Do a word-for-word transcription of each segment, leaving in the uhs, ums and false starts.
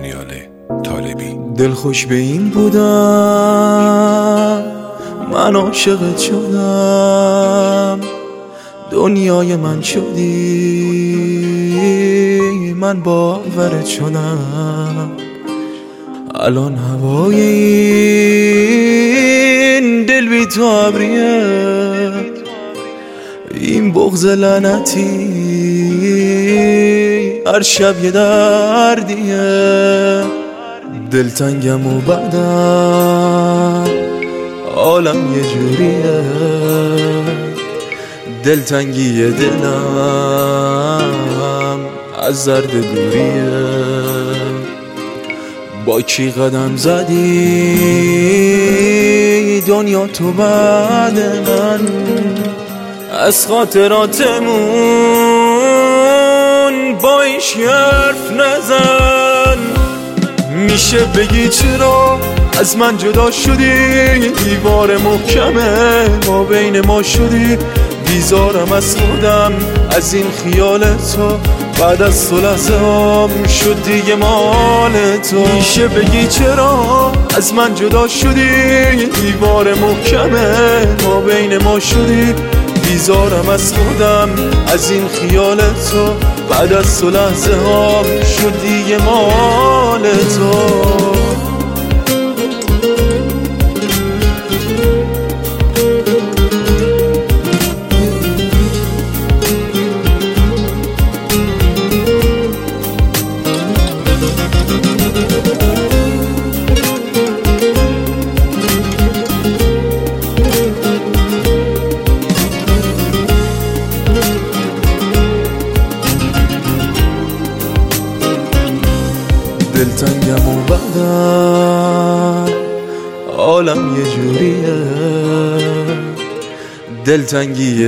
دانیال طالبی. دلخوش به این بودم من عاشقت شدم، دنیای من شدی، من باورت شدم. الان هوای این دل بی تو ابریه، این بغض لعنتی هر شب یه دردیه. دلتنگم و بعدم عالم یه جوریه، دلتنگی دلم از زرد دوریه. با کی قدم زدی دنیا تو بعد من، از خاطراتمون با ایش حرف نزن. میشه بگی چرا از من جدا شدی، دیوار محکمه ما بین ما شدی. بیزارم از خودم از این خیال تو، بعد از تو لحظه هم شد دیگه مال تو. میشه بگی چرا از من جدا شدی، دیوار محکمه ما بین ما شدی. بیزارم از خودم از این خیال تو، بعد از تو لحظه هم شد دیگه مال تو. دلتنگم و بعدم عالم یه جوریه، دلتنگی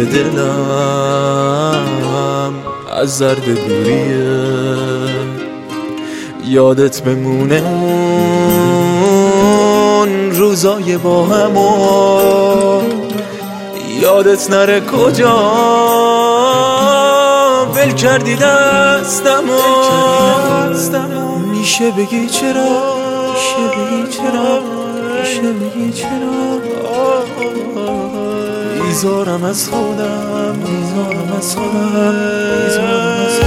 دلم از زرد دوریه. یادت بمونه اون روزای با همون، یادت نره کجا ول کردی دستمو. میشه بگی چرا، میشه بگی چرا، میشه بگی چرا. بیزارم از خودم، بیزارم از خودم، بیزارم از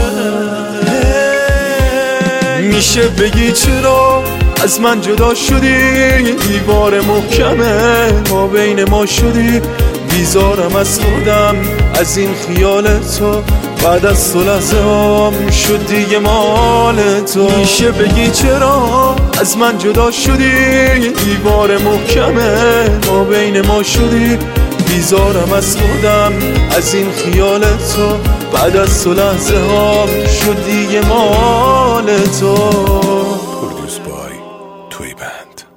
خودم. میشه بگی چرا از من جدا شدی، دیوار محکمه ما بین ما شدی. بیزارم از خودم از این خیال تو، بعد از تو لحظه هم شد دیگه مال تو. میشه بگی چرا از من جدا شدی، دیوار محکمه ما بین ما شدی. بیزارم از خودم از این خیال تو، بعد از تو لحظه هم شد دیگه مال تو. پرودوس بای توی بند.